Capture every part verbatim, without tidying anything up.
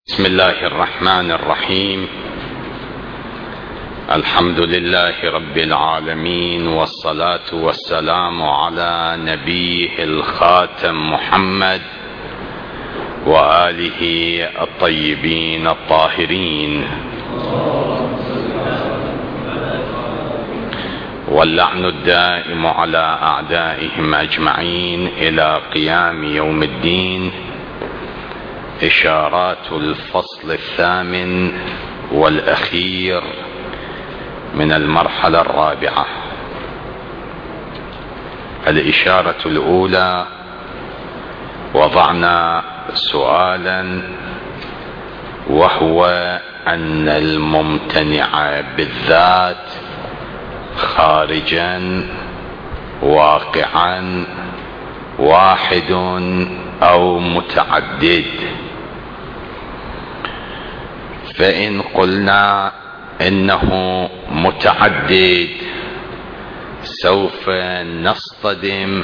بسم الله الرحمن الرحيم. الحمد لله رب العالمين، والصلاة والسلام على نبيه الخاتم محمد وآله الطيبين الطاهرين، واللعن الدائم على أعدائهم أجمعين إلى قيام يوم الدين. إشارات الفصل الثامن والأخير من المرحلة الرابعة. الإشارة الأولى: وضعنا سؤالا وهو أن الممتنع بالذات خارجا واقعا واحد أو متعدد. فإن قلنا إنه متعدد سوف نصطدم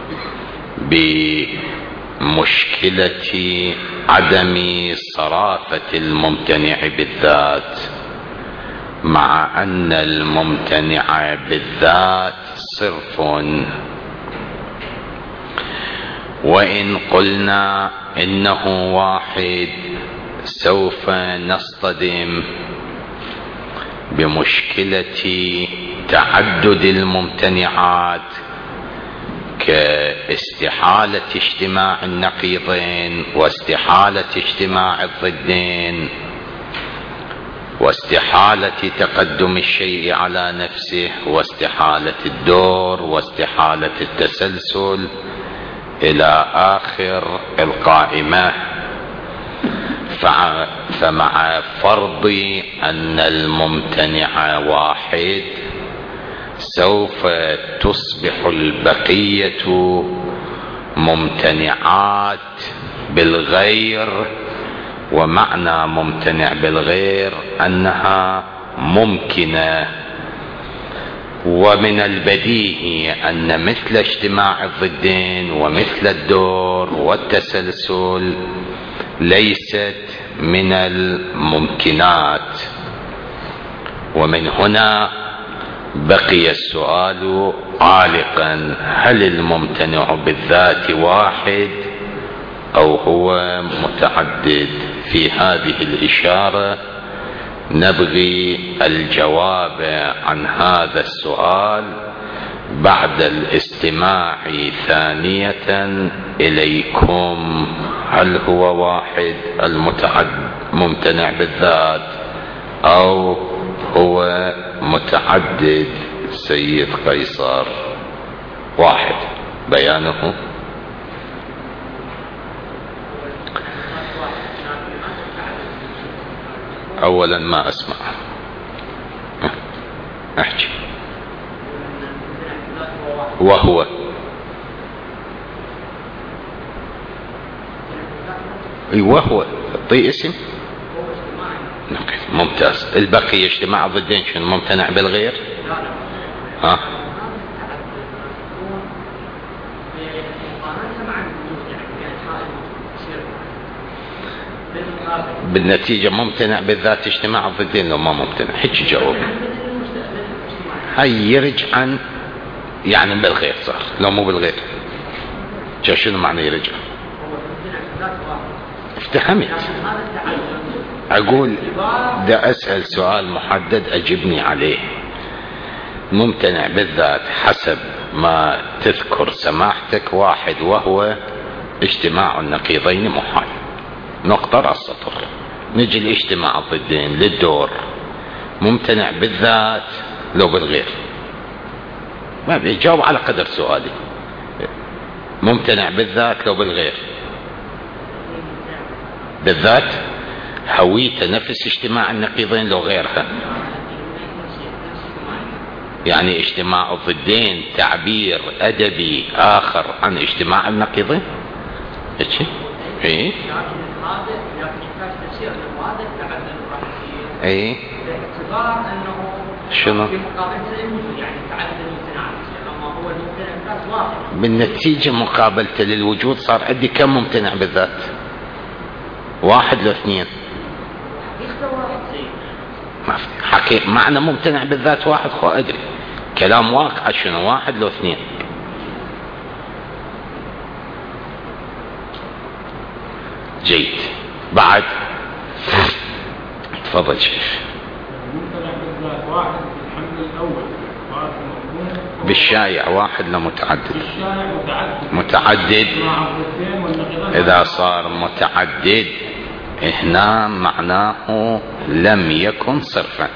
بمشكلة عدم صرافة الممتنع بالذات، مع أن الممتنع بالذات صرف. وإن قلنا إنه واحد سوف نصطدم بمشكلة تعدد الممتنعات، كاستحالة اجتماع النقيضين واستحالة اجتماع الضدين واستحالة تقدم الشيء على نفسه واستحالة الدور واستحالة التسلسل إلى آخر القائمة. فمع فرض أن الممتنع واحد سوف تصبح البقية ممتنعات بالغير، ومعنى ممتنع بالغير أنها ممكنة. ومن البديهي أن مثل اجتماع الضدين ومثل الدور والتسلسل ليست من الممكنات. ومن هنا بقي السؤال عالقا: هل الممتنع بالذات واحد أو هو متعدد؟ في هذه الإشارة نبغي الجواب عن هذا السؤال بعد الاستماع ثانية إليكم. هل هو واحد المتعدد ممتنع بالذات أو هو متعدد؟ سيد قيصر: واحد. بيانه: أولا ما أسمع، أحكي. وهو اي وهو اعطيه اسم. ممتاز. البقية اجتماع ضدين شنو؟ ممتنع بالغير. ها بالنتيجة ممتنع بالذات اجتماع الضدين لو ما ممتنع. حكي جاوب. هاي يرجع يعني بالغير صار، لو مو بالغير جا شنو معنى يرجع؟ افتهمت. اقول ده اسأل سؤال محدد اجبني عليه. ممتنع بالذات حسب ما تذكر سماحتك واحد، وهو اجتماع النقيضين محال. نقطة على السطر. نجي لاجتماع الضدين للدور. ممتنع بالذات لو بالغير؟ ما بيجاوب على قدر سؤالي. ممتنع بالذات لو بالغير؟ بالذات هويته نفس اجتماع النقيضين لو غيرها. يعني اجتماع الضدين تعبير أدبي آخر عن اجتماع النقيضين. ايه ايه شنو بالنتيجة مقابلته للوجود صار عندي كم ممتنع بالذات؟ واحد لو اثنين؟ ما في حكي معنى ممتنع بالذات واحد. خو ادري كلام واقع شنو واحد لو اثنين. جيد. بعد تفضل شيخ. ممتنع بالذات واحد بالحمل الاول بالشايع واحد لمتعدد. بالشايع متعدد. متعدد اذا صار متعدد هنا معناه لم يكن صرفا.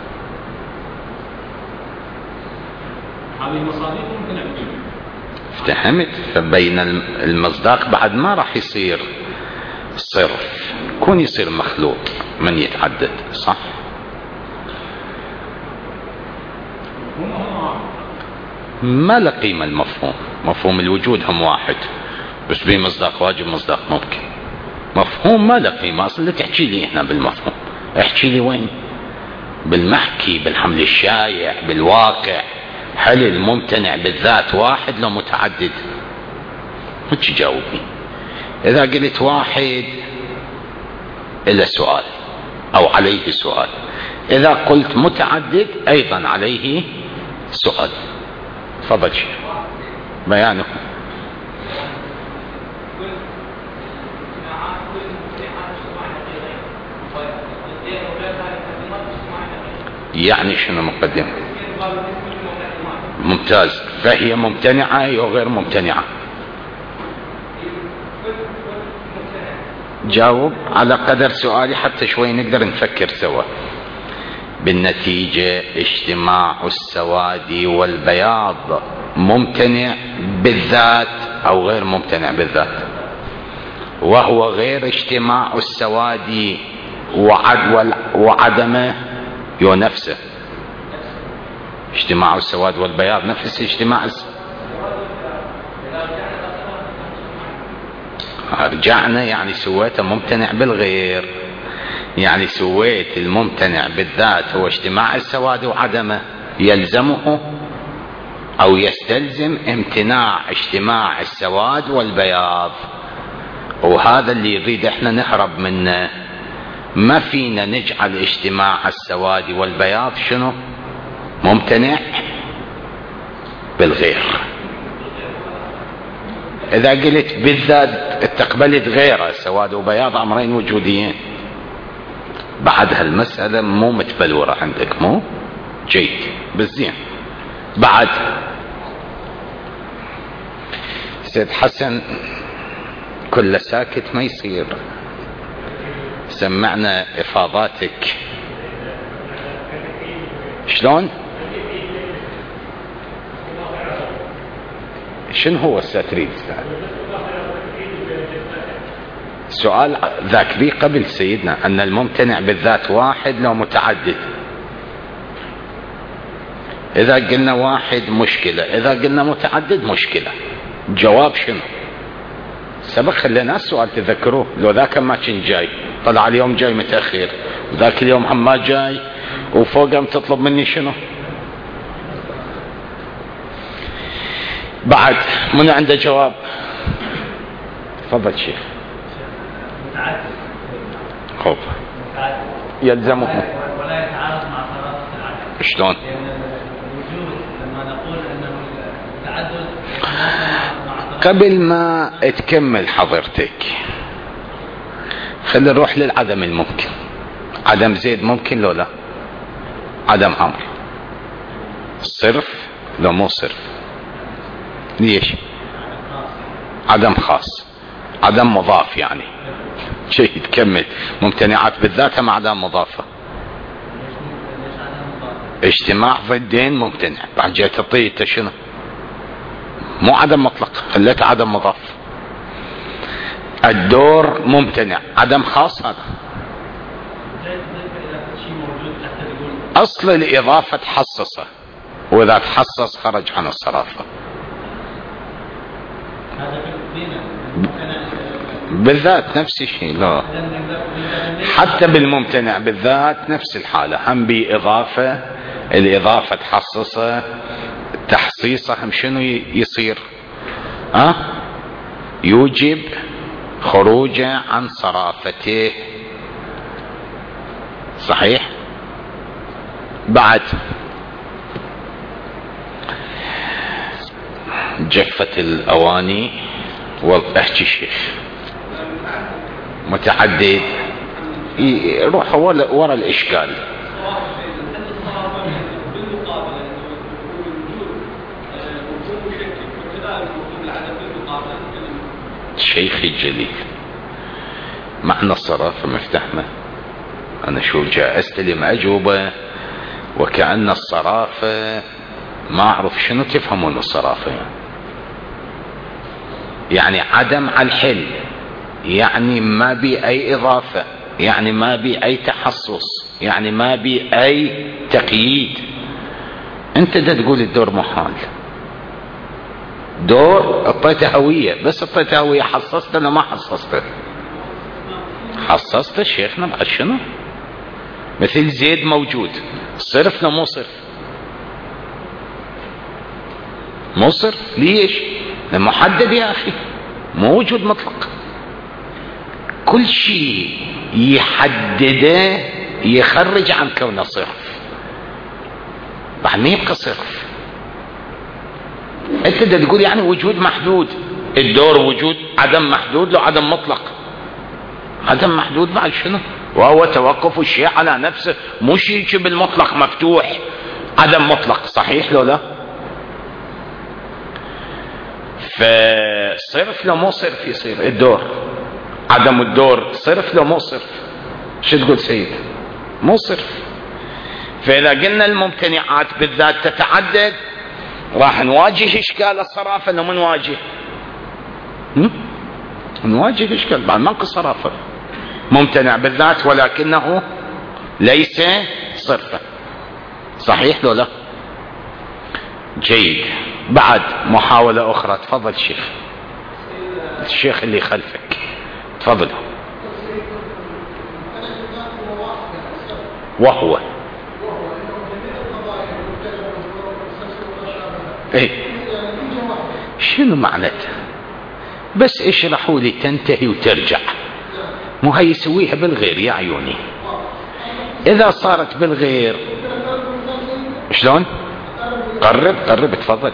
هذه مصادق ممكن أكيد. افتهمت؟ فبين المصداق بعد ما راح يصير صرف، كون يصير مخلوط من يتعدد. صح؟ ما له قيمة المفهوم، مفهوم الوجود هم واحد بس بيه مصداق واجب مصداق ممكن. مفهوم ما له قيمة اصلا. تحكي لي هنا بالمفهوم، احكي لي وين؟ بالمحكي، بالحمل الشايع، بالواقع. هل الممتنع بالذات واحد لو متعدد؟ ما تجاوبني. اذا قلت واحد إلى سؤال او عليه سؤال، اذا قلت متعدد ايضا عليه سؤال. تفضل شيخ بيانه. يعني شنو مقدمة؟ ممتاز. فهي ممتنعة أو غير ممتنعة؟ جاوب على قدر سؤالي حتى شوي نقدر نفكر سوا. بالنتيجة اجتماع السواد والبياض ممتنع بالذات أو غير ممتنع بالذات؟ وهو غير اجتماع السواد وعدمه يو نفسه. اجتماع السواد والبياض نفس اجتماع الس... رجعنا يعني سويته ممتنع بالغير، يعني سويت الممتنع بالذات هو اجتماع السواد وعدمه، يلزمه او يستلزم امتناع اجتماع السواد والبياض. وهذا اللي يريد احنا نهرب منه. ما فينا نجعل اجتماع السواد والبياض شنو؟ ممتنع بالغير. اذا قلت بالذات استقبلت غيره، سواد وبياض امرين وجوديين. بعد هالمسألة مو متبلورة عندك، مو جيد بالزين. بعد سيد حسن كل ساكت ما يصير، سمعنا افاضاتك. شلون؟ شنو هو الستريد؟ سؤال ذاك بي قبل سيدنا ان الممتنع بالذات واحد لو متعدد. اذا قلنا واحد مشكلة، اذا قلنا متعدد مشكلة. جواب شنو؟ سبق خلينا السؤال تذكروه. لو ذاك ما كان جاي، طلع اليوم جاي متأخر، وذاك اليوم هم ما جاي، وفوقهم تطلب مني شنو؟ بعد من عنده جواب؟ تفضل شيخ. خوف يلزمه ولا يتعارض مع صلاة العدد. شلون؟ الوجود لما نقول انه التعدد قبل ما تكمل حضرتك خلينا نروح للعدم الممكن. عدم زيد ممكن لو لا؟ عدم عمرو صرف لو مو صرف؟ ليش؟ عدم خاص، عدم مضاف يعني. شيء تكمل ممتنعات بالذات مع عدم مضافة. اجتماع ضدين ممتنع. بعد جاي تعطيه شنو؟ مو عدم مطلق، خليت عدم مضاف. الدور ممتنع، عدم خاص. هذا اصل الاضافة تحصصه، واذا تحصص خرج عن الصرافة. بالذات نفس الشيء. لا، حتى بالممتنع بالذات نفس الحالة، هم بإضافة. الإضافة تحصصه، تحصيصه هم شنو يصير؟ أه؟ يوجب خروجه عن صرافته. صحيح. بعد جفت الأواني واحكي شيخ متعدد يروح ورا الإشكال. شيخي الجليل معنى الصرافة مفتحمة، أنا شو جاء أستلم أجوبة وكأن الصرافة ما أعرف شنو تفهمون الصرافة يعني. يعني عدم على الحل، يعني ما بي أي إضافة، يعني ما بي أي تحصص، يعني ما بي أي تقييد. أنت دا تقول الدور محال، دور اعطيته هوية، بس اعطيته هوية، حصصته ولا ما حصصته؟ حصصته شيخنا بعد شنو؟ مثل زيد موجود، صرف لا مو صرف؟ مو صرف. ليش؟ محدد يا أخي، مو وجود مطلق. كل شيء يحدده يخرج عن كونه صرف، بعد ما يبقى صرف. انت دا تقول يعني وجود محدود، الدور وجود عدم محدود لو عدم مطلق. عدم محدود بعد شنو؟ وهو توقف الشيء على نفسه، مو شيء بالمطلق مفتوح، عدم مطلق. صحيح لو لا؟ فصرف لو مو صرف يصير الدور، عدم الدور صرف لو مو صرف؟ شو تقول سيد؟ مو صرف. فإذا قلنا الممتنعات بالذات تتعدد راح نواجه إشكال الصرافة لو ما نواجه؟ نواجه إشكال بعد ما نقص صرافة. ممتنع بالذات ولكنه ليس صرفا. صحيح لو لا؟ جيد. بعد محاولة أخرى، تفضل شيخ. الشيخ اللي خلفك تفضل. وهو ايه شنو معناته؟ بس اشرحوا لي تنتهي وترجع، مو هي يسويها بالغير يا عيوني. اذا صارت بالغير شلون؟ قرب قرب تفضل.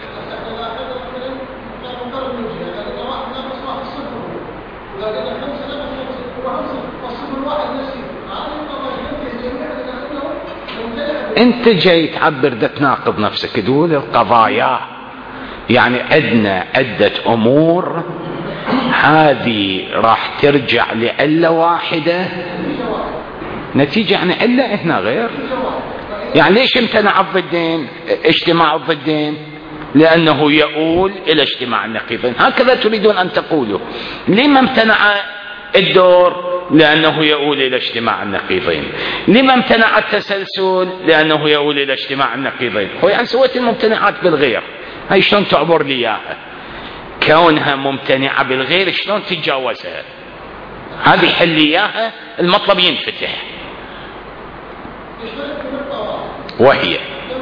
انت جاي تعبر ده تناقض نفسك، تقول القضايا يعني عندنا عدة امور هذه راح ترجع لعلة واحدة، نتيجة يعني علة هنا غير. يعني ليش امتنع الضدين؟ اجتماع الضدين لأنه يؤول إلى اجتماع النقيضين، هكذا تريدون أن تقولوا. لما امتنع الدور؟ لأنه يؤول إلى اجتماع النقيضين. لما امتنع التسلسل؟ لأنه يؤول إلى اجتماع النقيضين. هو يعني سويت الممتنعات بالغير، هاي شلون تعبر لي إياها؟ كونها ممتنعة بالغير شلون تتجاوزها؟ هذه حل إياها، المطلب ينفتح. وهي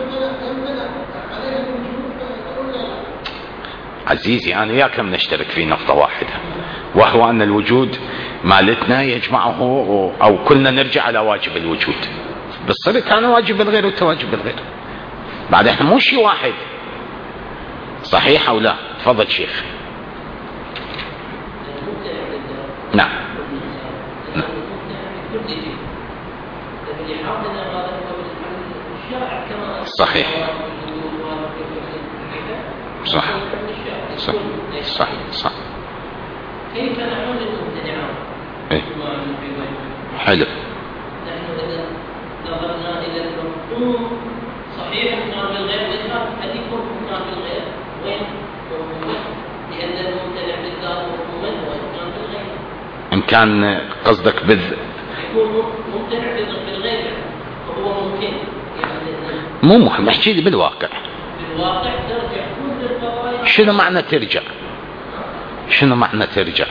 عزيزي أنا وياك نشترك في نقطة واحدة، وهو أن الوجود مالتنا يجمعه أو كلنا نرجع على واجب الوجود. بالصدق كان واجب الغير وتواجب الغير، بعد احنا مو شيء واحد. صحيح أو لا؟ تفضل شيخ. نعم نعم صحيح صح صح صح صح. كيف نحول الممتنعات؟ ايه حلو. نحن اذا نظرنا الى المفهوم صحيح كان بالغير والإثبات، هل يكون كان بالغير وين مفهوما؟ لان الممتنع بالذات مفهوما وان كان بالغير. ان كان قصدك بذ يكون ممتنع بالغير وهو ممكن يعني مو مهم، احكي لي بالواقع. بالواقع ترجع كل القضايا. شنو معنى ترجع؟ شنو معنى ترجع؟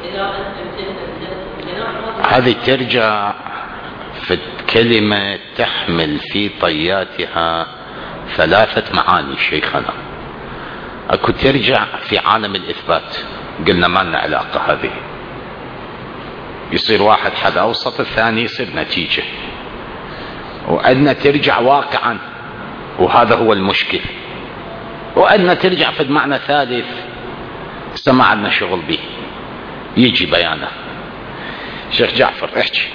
هذه ترجع في الكلمة تحمل في طياتها ثلاثة معاني شيخنا. اكو ترجع في عالم الاثبات، قلنا ما لنا علاقة، هذه يصير واحد حد اوسط، الثاني يصير نتيجة. وعندنا ترجع واقعا، وهذا هو المشكل. وعندنا ترجع في المعنى ثالث سمع عندنا شغل به، يجي بيانه. شيخ جعفر احكي.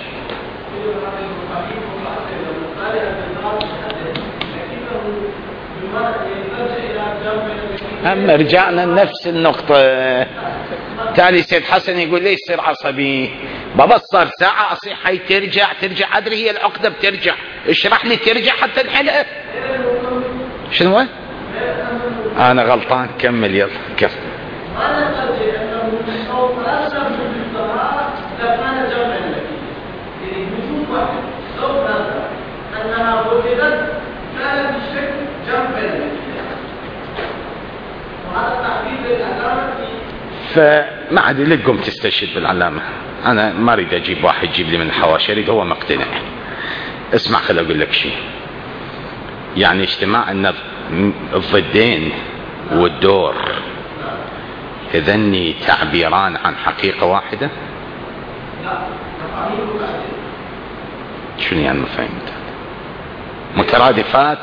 أما رجعنا لنفس النقطة. تالي سيد حسن يقول لي يصير عصبي بابا، صار ساعة أصيح هاي ترجع ترجع أدري هي العقدة بترجع، اشرح لي ترجع حتى نحلها. شنو؟ أنا غلطان، كمل يلا كمل. أنا أرجع أنه أو أكثر من الطهارة لكان جمع النتيجة، يعني وجود واحد لو فرض أنها وجدت كانت بشكل جمع النتيجة، وهذا تعبير العلامة. فما عاد لكم تستشهد بالعلامة، أنا ما أريد أجيب واحد يجيب لي من الحواشي، أريد هو مقتنع. اسمع خل أقول لك شيء، يعني اجتماع الضدين والدور إذني تعبيران عن حقيقة واحدة؟ شنو يعني مفاهيم مترادفات؟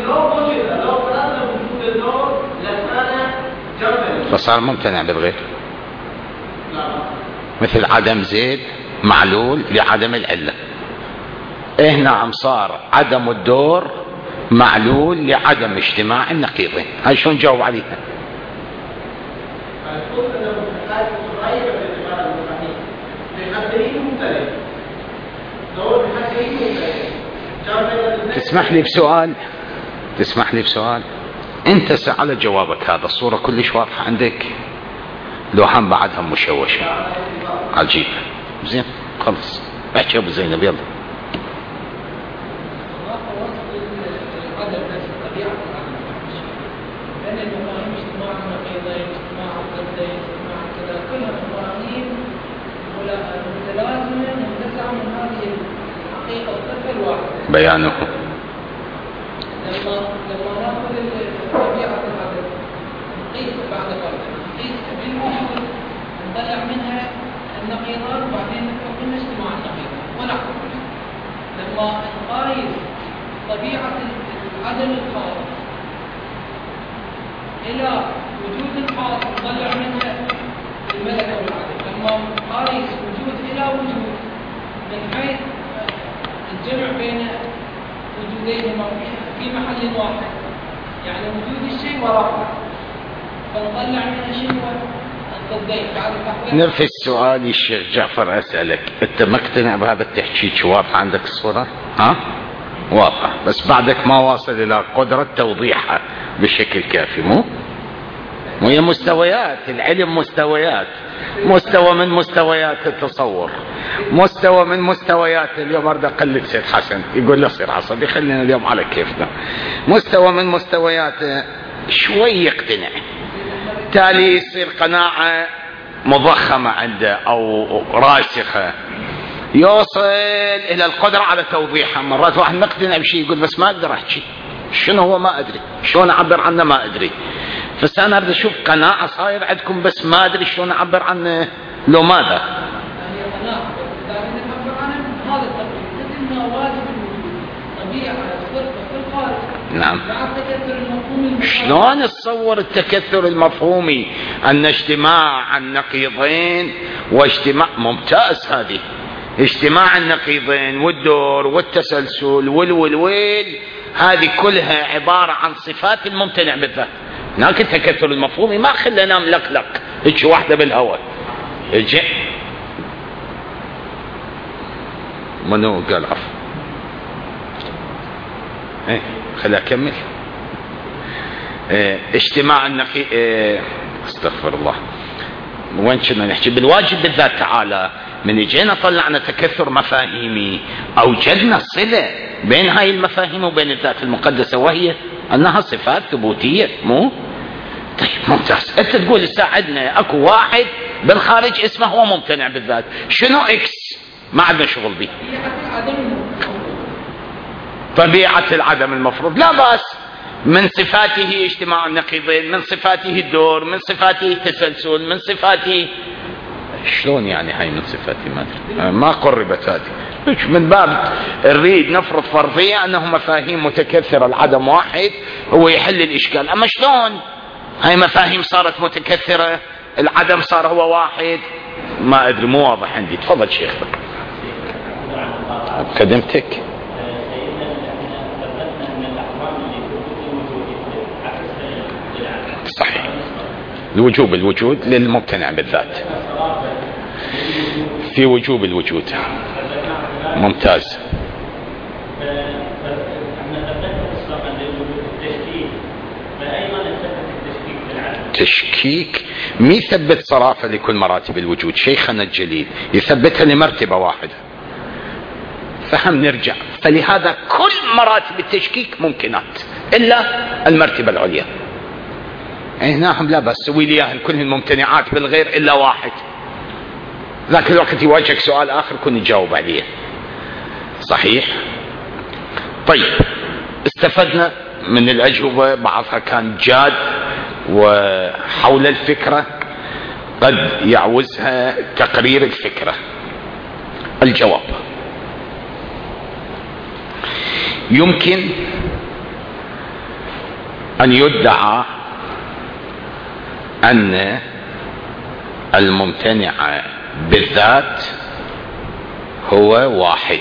فصار ممتنع بالغير، مثل عدم زيد معلول لعدم العلة. إيه نعم، صار عدم الدور معلول لعدم اجتماع النقيضين. هاي شلون جاوب عليها؟ تسمح لي بسؤال؟ تسمح لي بسؤال؟ انت سأل جوابك هذا الصورة كلش واضحة عندك، لو هم بعدها مشوشة عجيب. زين خلص احكي ابو زينب يلا. بيانه لما لما ناخذ طبيعه العدد نقيس بعد فرق، نقيس بالوجود نطلع منها النقيضات وبعدين نفهم منها اجتماع النقيضات ونحكم. لما نقايس طبيعه العدم الخاص الى وجود الخاص نطلع منها الملكه والعدد. لما نقايس وجود الى وجود من حيث الجمع بين وجودين في محل واحد، يعني وجود الشيء وراءه، فنطلع منها شيء الضدين. نفس السؤال الشيخ جعفر أسألك، أنت مقتنع بهذا التحكيك؟ واضح عندك الصورة؟ ها؟ واضح، بس بعدك ما واصل إلى قدرة توضيحها بشكل كافي. مو؟ وهي مستويات العلم، مستويات، مستوى من مستويات التصور، مستوى من مستويات. اليوم أريد أقلد سيد حسن يقول له صير عصبي، خلينا اليوم على كيفنا. مستوى من مستويات شوي يقتنع، تالي يصير قناعة مضخمة عنده أو راسخة، يوصل إلى القدرة على توضيحها. مرات واحد مقتنع بشيء يقول بس ما أقدر أحكي شنو هو، ما أدري شلون أعبر عنه، ما أدري. فأنا أريد أشوف قناعة صاير عندكم بس ما أدري شلون أعبر عنه، لو ماذا؟ نعم. شلون تصور التكثر المفهومي أن اجتماع النقيضين واجتماع ممتاز، هذه اجتماع النقيضين والدور والتسلسل والولويل، هذه كلها عبارة عن صفات الممتنع بالذات. هناك التكثر المفهومي ما خلنا ملقلق هيك واحدة بالهواء. اجي منو قال عفو؟ ايه خليني اكمل. ايه اجتماع النقي ايه استغفر الله، وين كنا نحكي؟ بالواجب بالذات تعالى من اجينا طلعنا تكثر مفاهيمي، اوجدنا صلة بين هاي المفاهيم وبين الذات المقدسة، وهي انها صفات ثبوتية. مو طيب ممتاز. انت تقول ساعدنا اكو واحد بالخارج اسمه هو ممتنع بالذات، شنو اكس؟ ما عندنا شغل به. طبيعة العدم المفروض لا بأس، من صفاته اجتماع النقيضين، من صفاته الدور، من صفاته التسلسل، من صفاته شلون يعني هاي من صفاتي ما ادري، ما قربت هذه من باب نريد نفرض فرضية أنه مفاهيم متكثرة العدم واحد هو يحل الإشكال. أما شلون هاي مفاهيم صارت متكثرة العدم صار هو واحد؟ ما أدري، مو واضح عندي. تفضل شيخ. خدمتك. صحيح، الوجوب الوجود للممتنع بالذات، في وجوب الوجود. ممتاز. تشكيك مي يثبت صرافة لكل مراتب الوجود، شيخنا الجليل يثبتها لمرتبة واحدة، فهم نرجع. فلهذا كل مراتب التشكيك ممكنات إلا المرتبة العليا. هناهم لا بس سوي لي كل الممتنعات بالغير إلا واحد. ذاك الوقت يواجهك سؤال آخر كن نجاوب عليه. صحيح. طيب، استفدنا من الأجوبة، بعضها كان جاد وحول الفكرة قد يعوزها تقرير الفكرة. الجواب: يمكن أن يدعى أن الممتنع بالذات هو واحد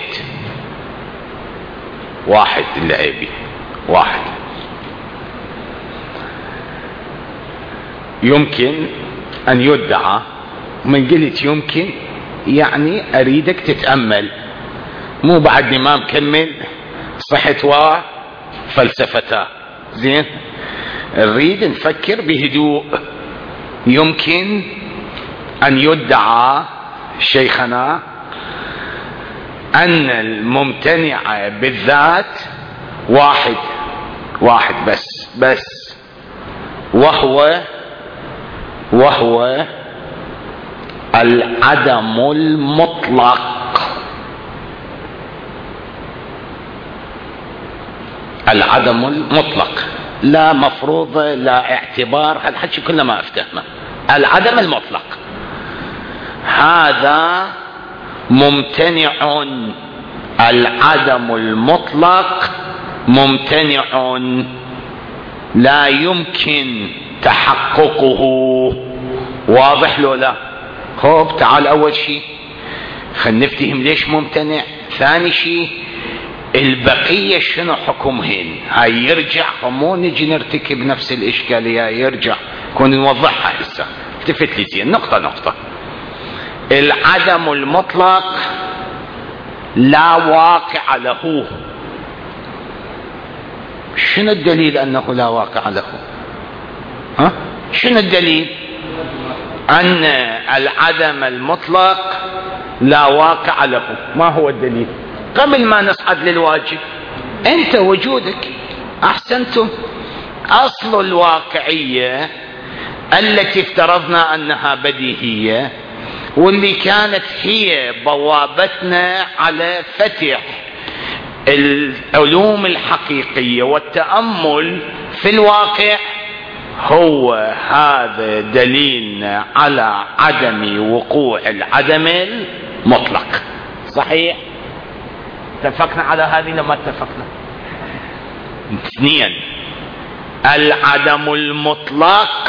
واحد اللعيبي واحد. يمكن أن يدعى، من قلت يمكن يعني أريدك تتأمل، مو بعد ما مكمل صحت وفلسفته. زين، نريد نفكر بهدوء. يمكن أن يدعى شيخنا أن الممتنع بالذات واحد واحد بس بس وهو وهو العدم المطلق. العدم المطلق، لا مفروض لا اعتبار، هذا الحكي كله ما افتهمه. العدم المطلق هذا ممتنع. العدم المطلق ممتنع لا يمكن تحققه. واضح لو لا؟ خب تعال أول شيء خلينا نفتهم ليش ممتنع. ثاني شيء البقية شنو حكمهن. هاي يرجع، مو نجي نرتكب نفس الإشكالية، يرجع كون نوضحها هسه. التفت لي زين نقطة نقطة. العدم المطلق لا واقع له. شنو الدليل أنه لا واقع له؟ ها؟ شنو الدليل أن العدم المطلق لا واقع له؟ ما هو الدليل؟ قبل ما نصعد للواجب، أنت وجودك أحسنتم. أصل الواقعية التي افترضنا أنها بديهية واللي كانت هي بوابتنا على فتح العلوم الحقيقية والتأمل في الواقع، هو هذا دليلنا على عدم وقوع العدم المطلق. صحيح؟ اتفقنا على هذه لما اتفقنا؟ اثنين، العدم المطلق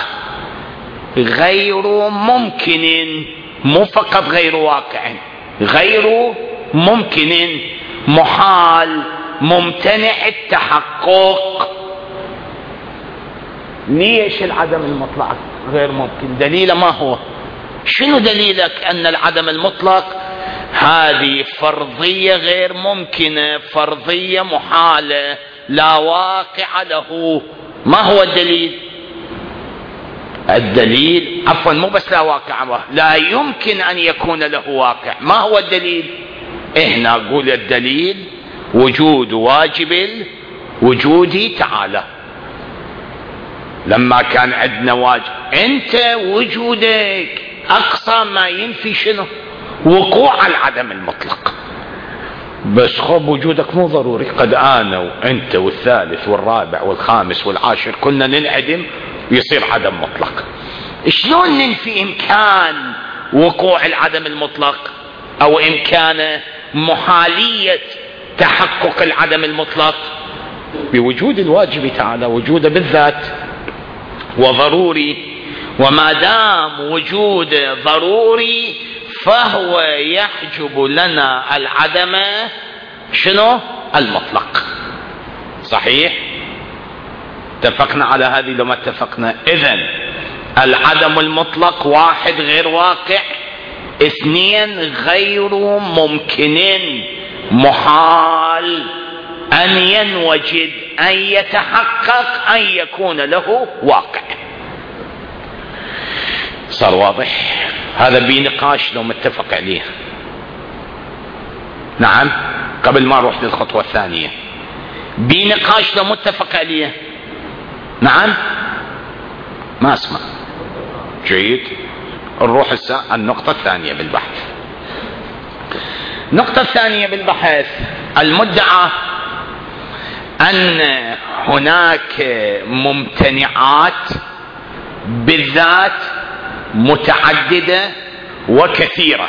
غير ممكن، مو فقط غير واقع، غير ممكن، محال، ممتنع التحقق. ليش العدم المطلق غير ممكن؟ دليله ما هو؟ شنو دليلك أن العدم المطلق هذه فرضية غير ممكنة، فرضية محالة، لا واقع له؟ ما هو الدليل؟ الدليل عفوا مو بس لا واقع له، لا يمكن أن يكون له واقع. ما هو الدليل؟ هنا أقول الدليل وجود واجب الوجود تعالى. لما كان عندنا واجب، أنت وجودك أقصى ما ينفي شنو؟ وقوع العدم المطلق. بس خب وجودك مو ضروري، قد أنا وأنت والثالث والرابع والخامس والعاشر كلنا ننعدم يصير عدم مطلق. شلون ننفي إمكان وقوع العدم المطلق أو إمكان محالية تحقق العدم المطلق؟ بوجود الواجب تعالى، وجوده بالذات وضروري، وما دام وجود ضروري فهو يحجب لنا العدم شنو؟ المطلق. صحيح؟ اتفقنا على هذه لما اتفقنا؟ إذن العدم المطلق واحد غير واقع، اثنين غير ممكن، محال أن ينوجد أن يتحقق أن يكون له واقع. صار واضح؟ هذا بنقاش لو متفق عليه. نعم، قبل ما اروح للخطوة الثانية بنقاش لو متفق عليه. نعم، ما اسمع جيد. نروح هسه النقطة الثانية بالبحث. النقطة الثانية بالبحث، المدعى أن هناك ممتنعات بالذات متعددة وكثيرة.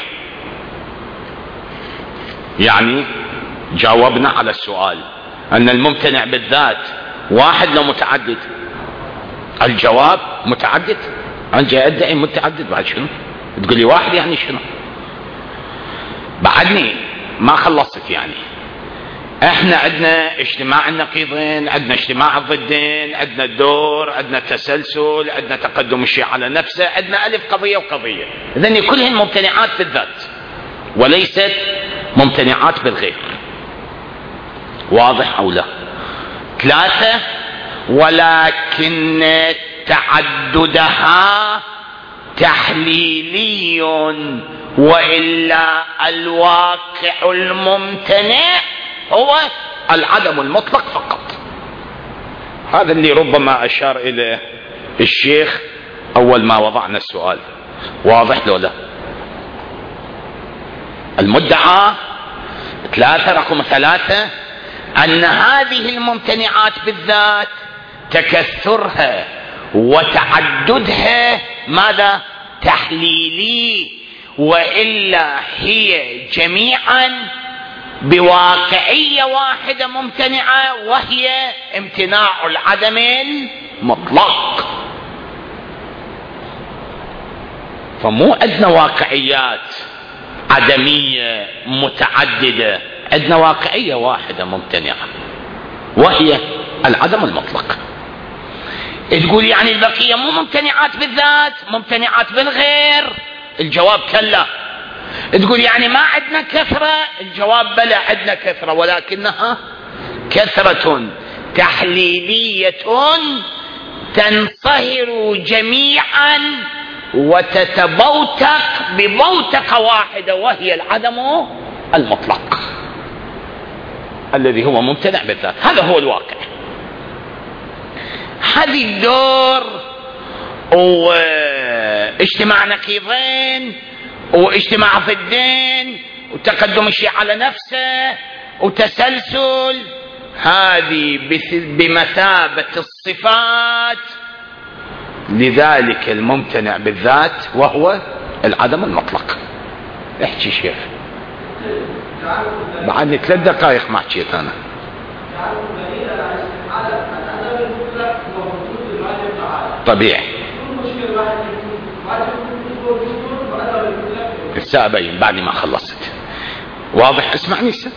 يعني جاوبنا على السؤال أن الممتنع بالذات واحد لو متعدد؟ الجواب متعدد. أنا جاي أدعي متعدد، بعد شنو؟ تقول لي واحد يعني شنو؟ بعدني ما خلصت. يعني احنا عندنا اجتماع النقيضين، عندنا اجتماع الضدين، عندنا الدور، عندنا تسلسل، عندنا تقدم الشيء على نفسه، عندنا ألف قضية وقضية. إذن كلهن ممتنعات بالذات وليست ممتنعات بالغير. واضح أو لا؟ ثلاثة، ولكن تعددها تحليلي، وإلا الواقع الممتنع هو العدم المطلق فقط. هذا اللي ربما أشار إليه الشيخ أول ما وضعنا السؤال. واضح لو لا؟ المدعى ثلاثة، رقم ثلاثة، أن هذه الممتنعات بالذات تكثرها وتعددها ماذا؟ تحليلي، وإلا هي جميعا بواقعية واحدة ممتنعة، وهي امتناع العدم المطلق. فمو عندنا واقعيات عدمية متعددة، عندنا واقعية واحدة ممتنعة وهي العدم المطلق. تقول يعني البقية مو ممتنعات بالذات، ممتنعات بالغير؟ الجواب كلا. تقول يعني ما عندنا كثرة؟ الجواب بلى، عندنا كثرة، ولكنها كثرة تحليلية تنصهر جميعا وتتبوتق ببوتقة واحدة، وهي العدم المطلق الذي هو ممتنع بالذات. هذا هو الواقع. هذه الدور واجتماع نقيضين واجتماع ضدين وتقدم الشيء على نفسه وتسلسل، هذه بمثابة الصفات لذلك الممتنع بالذات وهو العدم المطلق. احكي شيخ. بعدني ثلاث دقائق ما حكيت انا. طبيعي. الساعة بين بعد ما خلصت. واضح؟ اسمعني هسه.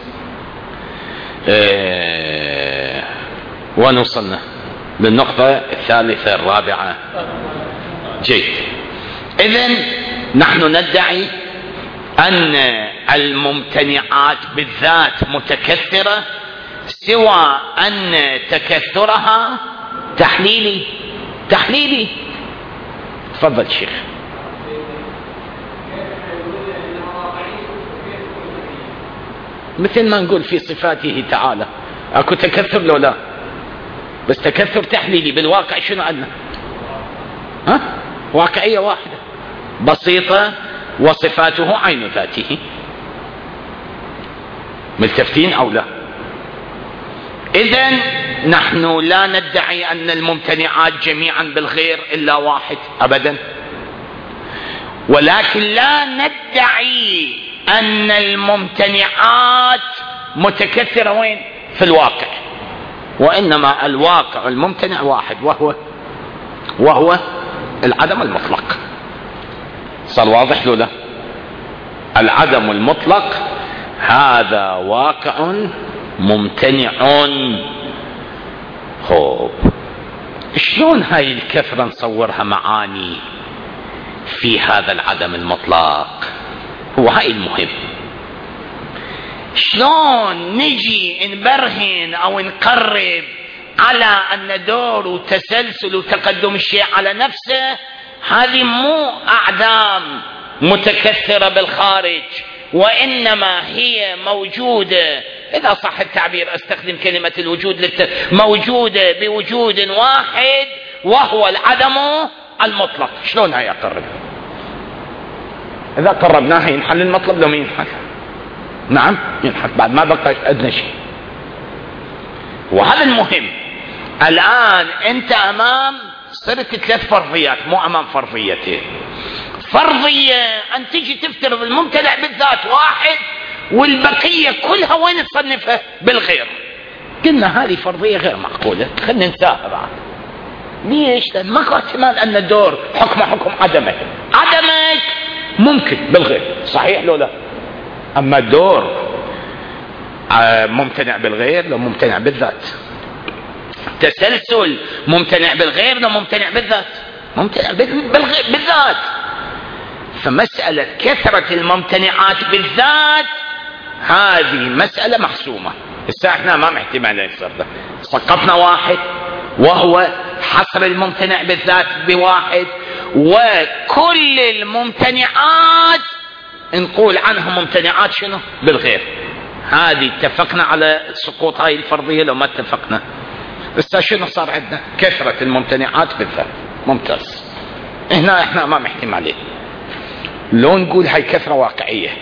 اه وين وصلنا؟ للنقطة الثالثة الرابعة. جيد. إذن نحن ندعي أن الممتنعات بالذات متكثرة، سوى أن تكثرها تحليلي. تحليلي. تفضل شيخ. مثل ما نقول في صفاته تعالى اكو تكثر لو لا؟ بس تكثر تحليلي. بالواقع شنو عندنا؟ ها؟ واقعية واحدة بسيطة وصفاته عين ذاته. ملتفتين او لا؟ اذن نحن لا ندعي ان الممتنعات جميعا بالغير الا واحد ابدا، ولكن لا ندعي ان الممتنعات متكثرة وين؟ في الواقع. وإنما الواقع الممتنع واحد، وهو وهو العدم المطلق. صار واضح له؟ لا، العدم المطلق هذا واقع ممتنع. خوب، شلون هاي الكثرة نصورها معاني في هذا العدم المطلق؟ هو هاي المهم. شلون نجي نبرهن او نقرب على ان دور وتسلسل وتقدم الشيء على نفسه هذه مو اعدام متكثرة بالخارج، وانما هي موجودة، اذا صح التعبير استخدم كلمة الوجود للت... موجودة بوجود واحد وهو العدم المطلق. شلون هاي اقرب؟ اذا قربناها ينحل المطلب لو ما ينحل؟ نعم ينحل، بعد ما بقى ادنى شيء. وهذا المهم. الان انت امام صرت ثلاث فرضيات، مو امام فرضيتين. فرضية ان تجي تفترض الممتنع بالذات واحد والبقية كلها وين تصنفها؟ بالغير. قلنا هذه فرضية غير معقولة، خلينا ننساها بعد. ليش؟ لأن ماكو احتمال ان الدور حكم حكم عدمك. عدمك ممكن بالغير، صحيح لو لا؟ اما الدور ممتنع بالغير لو ممتنع بالذات. تسلسل ممتنع بالغير لو ممتنع بالذات، ممتنع بالغير بالذات. فمسألة كثرة الممتنعات بالذات هذه مسألة محسومة. هسه احنا امام احتمال يصير ده. سقطنا واحد وهو حصر الممتنع بالذات بواحد، وكل الممتنعات نقول عنها ممتنعات شنو؟ بالغير. هذه اتفقنا على سقوط هاي الفرضية لو ما اتفقنا. بس شنو صار عندنا؟ كثرة الممتنعات بالذات. ممتاز. هنا احنا امام احتمالين. لو نقول هاي كثرة واقعية،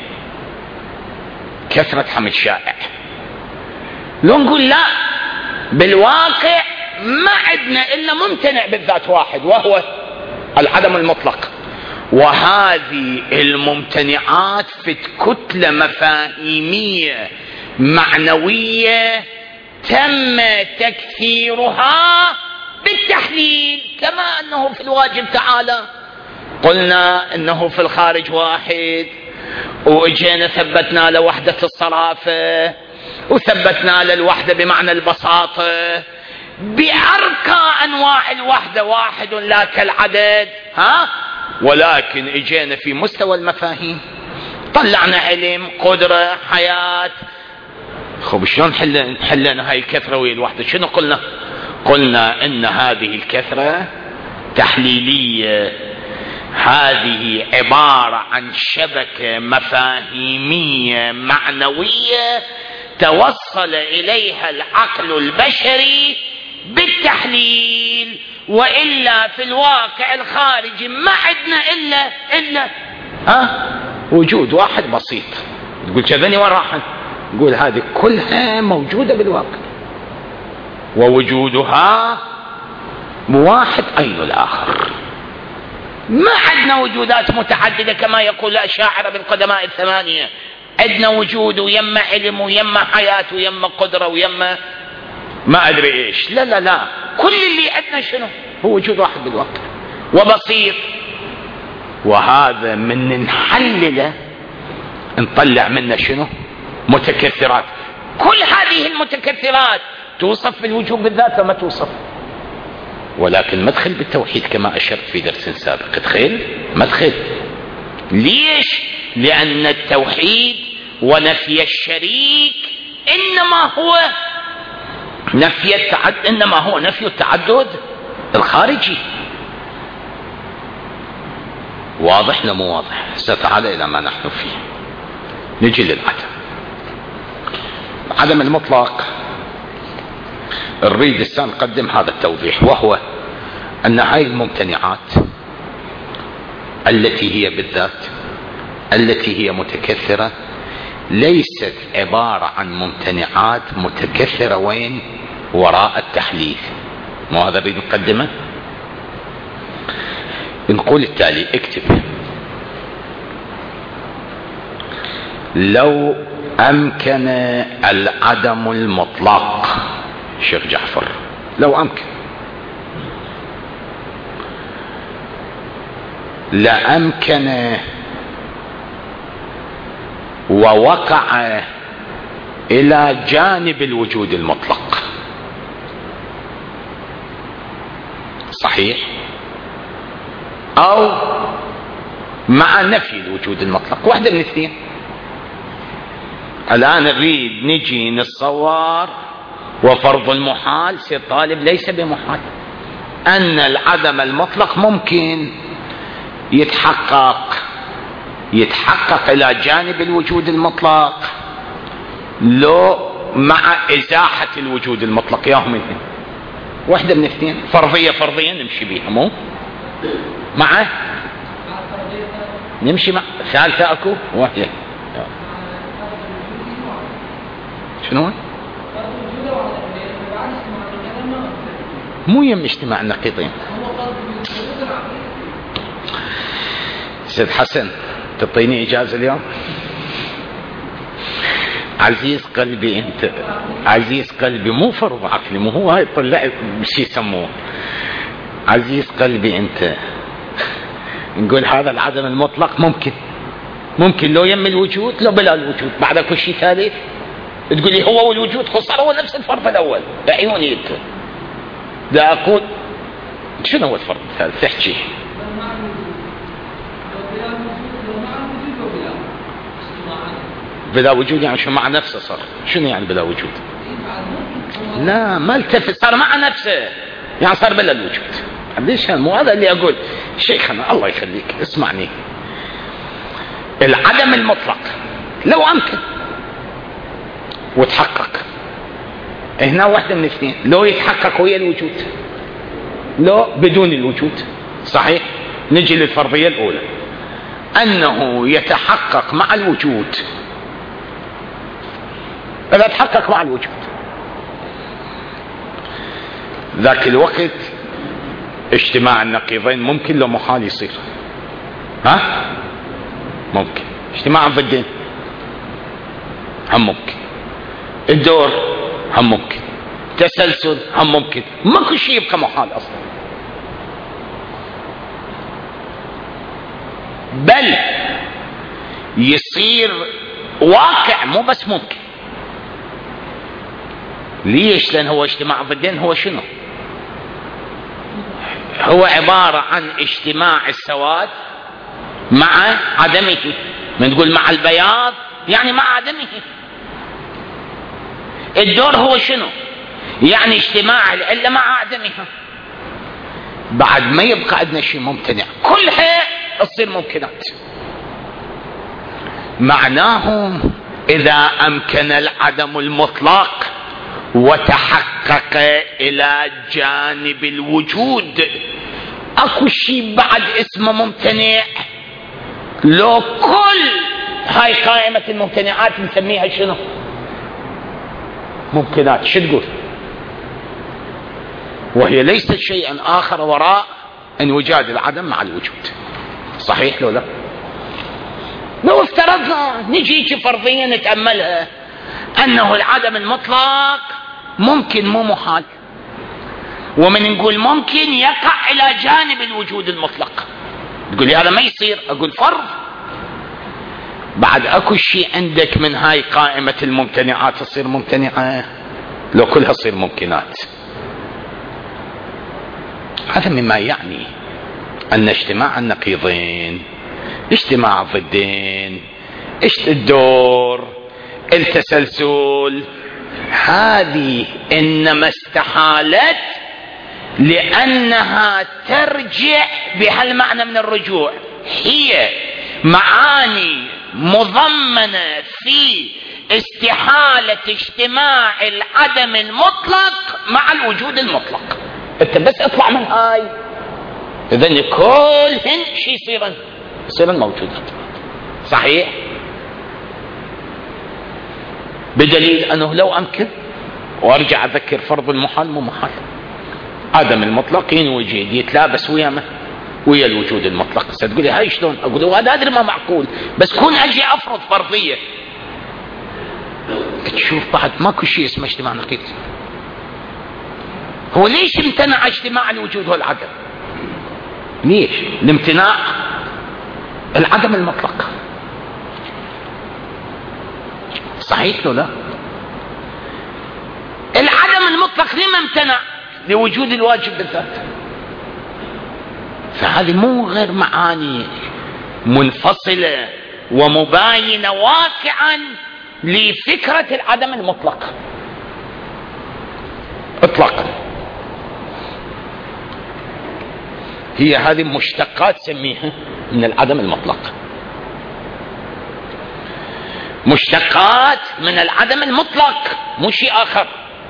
كثرة حمل شائع. لو نقول لا، بالواقع ما عندنا الا ممتنع بالذات واحد وهو العدم المطلق. وهذه الممتنعات في كتلة مفاهيمية معنوية تم تكثيرها بالتحليل، كما انه في الواجب تعالى قلنا انه في الخارج واحد، واجينا ثبتنا له وحدة الصرافة، وثبتنا له الوحدة بمعنى البساطة بأرقى انواع الوحدة، واحد لا كالعدد، ها؟ ولكن اجينا في مستوى المفاهيم طلعنا علم، قدرة، حياة. خب شلون حلنا هاي الكثرة وهي الوحدة؟ شنو قلنا؟ قلنا ان هذه الكثرة تحليلية، هذه عبارة عن شبكة مفاهيمية معنوية توصل إليها العقل البشري بالتحليل، وإلا في الواقع الخارجي ما عندنا إلا إلا ها وجود واحد بسيط. تقول كذني وين راحن؟ نقول هذه كلها موجودة بالواقع، ووجودها واحد أين الآخر. ما عندنا وجودات متعددة كما يقول الأشاعرة بالقدماء الثمانية. عندنا وجود ويما علم ويما حياة ويما قدرة ويما ما أدري إيش. لا لا لا، كل اللي عندنا شنو؟ هو وجود واحد بالواقع وبسيط. وهذا من نحلله نطلع منه شنو؟ متكثرات. كل هذه المتكثرات توصف بالوجود بالذات وما توصف. ولكن مدخل بالتوحيد كما أشرت في درس سابق، ادخل مدخل. ليش؟ لأن التوحيد ونفي الشريك إنما هو نفي التعدد، إنما هو نفي التعدد الخارجي. واضح ولا مو واضح؟ ستعالى إلى ما نحن فيه. نجي للعدم. العدم المطلق نريد السنة نقدم هذا التوضيح، وهو أن هاي الممتنعات التي هي بالذات التي هي متكثرة ليست عبارة عن ممتنعات متكثرة وين؟ وراء التحليل. مو هذا نريد نقدمه؟ نقول التالي، اكتب: لو أمكن العدم المطلق شيخ جعفر، لو أمكن لأمكن ووقع إلى جانب الوجود المطلق. صحيح؟ أو مع نفي الوجود المطلق، واحدة من الاثنين. الآن نريد نجي نتصور وفرض المحال سير طالب ليس بمحال أن العدم المطلق ممكن يتحقق يتحقق إلى جانب الوجود المطلق لو مع إزاحة الوجود المطلق. ياهم الاثنين، واحدة من الاثنين، فرضية فرضية نمشي بيها، مو معه نمشي مع ثالثة أكو واحدة. شنو مو يم اجتماع النقيضين؟ سيد حسن تعطيني إجازة اليوم؟ عزيز قلبي انت، عزيز قلبي، مو فرض عقلي، مو هو هاي طلع شي يسموه عزيز قلبي انت. نقول هذا العدم المطلق ممكن ممكن لو يم الوجود لو بلا الوجود، بعد كل شيء ثالث تقول لي هو والوجود خسر هو نفس الفرض الاول. بعيوني انت لا اقول شنو هو الفرض الثالث تحكي. بلا وجود يعني شو مع نفسه صار؟ شنو يعني بلا وجود؟ لا ما التفت، صار مع نفسه يعني صار بلا الوجود. ليش مو هذا اللي اقول شيخنا الله يخليك اسمعني. العدم المطلق لو امكن وتحقق هنا واحدة من الاثنين، لو يتحقق ويا الوجود لو بدون الوجود. صحيح؟ نجي للفرضية الأولى أنه يتحقق مع الوجود. إذا تحقق مع الوجود ذاك الوقت اجتماع النقيضين ممكن لو محال يصير. ها؟ ممكن. اجتماع الضدين هم ممكن. الدور هم ممكن. تسلسل هم ممكن. ماكو شيء يبقى محال اصلا، بل يصير واقع مو بس ممكن. ليش؟ لان هو اجتماع ضدين هو شنو؟ هو عبارة عن اجتماع السواد مع عدمه. من تقول مع البياض يعني مع عدمه. الدور هو شنو؟ يعني اجتماع العلة مع عدمها. بعد ما يبقى عندنا شيء ممتنع كلها تصير ممكنات. معناه إذا أمكن العدم المطلق وتحقق إلى جانب الوجود أكو شيء بعد اسمه ممتنع. لو كل هاي قائمة الممتنعات نسميها شنو؟ ممكنات. شو تقول؟ وهي ليست شيئا آخر وراء انوجاد العدم مع الوجود. صحيح لو لا؟ لو افترضنا نجي فرضيا نتأملها أنه العدم المطلق ممكن مو محال، ومن نقول ممكن يقع إلى جانب الوجود المطلق. تقول لي هذا ما يصير، أقول فرض. بعد أكو شيء عندك من هاي قائمة الممتنعات تصير ممتنعة لو كلها تصير ممكنات. هذا مما يعني أن اجتماع النقيضين، اجتماع الضدين، الدور، التسلسل، هذه إنما استحالت لأنها ترجع بهالمعنى من الرجوع. هي معاني مضمنة في استحالة اجتماع العدم المطلق مع الوجود المطلق. انت بس اطلع من هاي اذن كلهن شي يصيرن يصيرن موجودات. صحيح؟ بدليل انه لو امكن، وارجع اذكر فرض المحال مو محال، عدم المطلق ينوجد يتلابس ويا ما ويا الوجود المطلق. ستقول لي هاي شلون؟ اقول له هذا ادري ما معقول، بس كون اجي افرض فرضيه تشوف بعد ماكو شيء اسمه اجتماع نقيض. هو ليش امتنع اجتماع الوجود والعدم؟ ليش؟ الامتناع العدم المطلق. صحيح لو لا؟ العدم المطلق لما امتنع؟ لوجود الواجب بالذات. فهذه مو غير معاني منفصلة ومباينة واقعا لفكرة العدم المطلق اطلاقا. هي هذه مشتقات سميها من العدم المطلق، مشتقات من العدم المطلق، مو شيء آخر،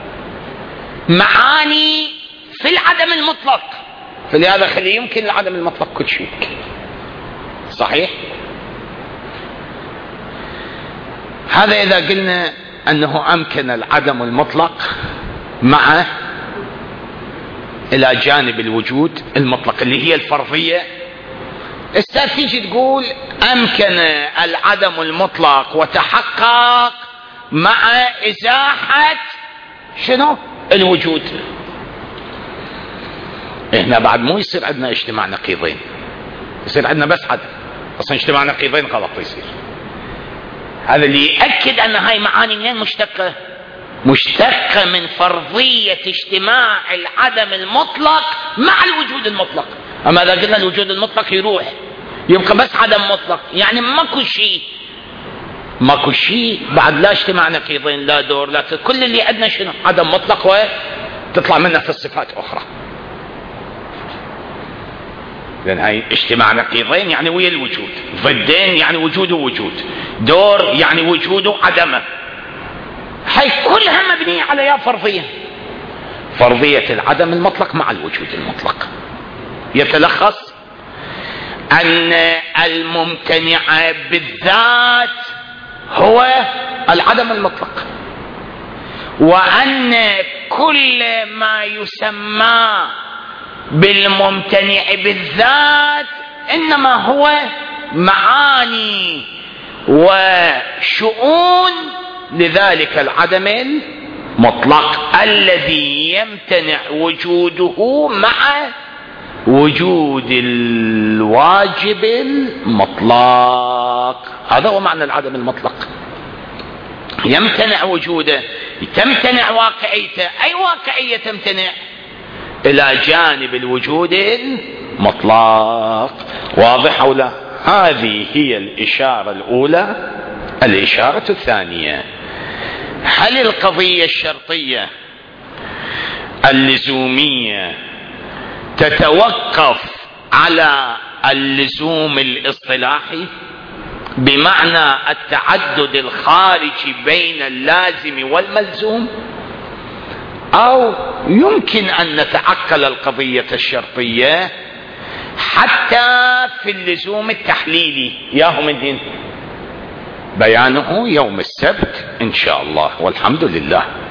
معاني في العدم المطلق. فلهذا خلي يمكن العدم المطلق كل شيء. صحيح؟ هذا إذا قلنا أنه أمكن العدم المطلق مع إلى جانب الوجود المطلق اللي هي الفرضية. استاذ تيجي تقول أمكن العدم المطلق وتحقق مع إزاحة شنو؟ الوجود. هنا بعد مو يصير عندنا اجتماع نقيضين، يصير عندنا بس عدم. أصلا اجتماع نقيضين غلط يصير. هذا اللي يأكد أن هاي معاني منين مشتقة؟ مشتقة من فرضية اجتماع العدم المطلق مع الوجود المطلق. أما إذا قلنا الوجود المطلق يروح يبقى بس عدم مطلق، يعني ماكو شيء، ماكو شيء بعد، لا اجتماع نقيضين لا دور لا ت... كل اللي عندنا شنو؟ عدم مطلق وتطلع منه في الصفات أخرى. لأن هاي اجتماع نقيضين يعني ويا الوجود، ضدين يعني وجوده وجود، دور يعني وجوده عدمه. هاي كلها مبنية على يا فرضية، فرضية العدم المطلق مع الوجود المطلق. يتلخص أن الممتنع بالذات هو العدم المطلق، وأن كل ما يسمى بالممتنع بالذات إنما هو معاني وشؤون لذلك العدم المطلق الذي يمتنع وجوده مع وجود الواجب المطلق. هذا هو معنى العدم المطلق. يمتنع وجوده، تمتنع واقعيته. أي واقعية تمتنع؟ إلى جانب الوجود المطلق. واضح أو لا؟ هذه هي الإشارة الأولى. الإشارة الثانية: هل القضية الشرطية اللزومية تتوقف على اللزوم الاصطلاحي بمعنى التعدد الخارجي بين اللازم والملزوم، أو يمكن أن نتعقل القضية الشرطية حتى في اللزوم التحليلي؟ ياهم الدين بيانه يوم السبت إن شاء الله، والحمد لله.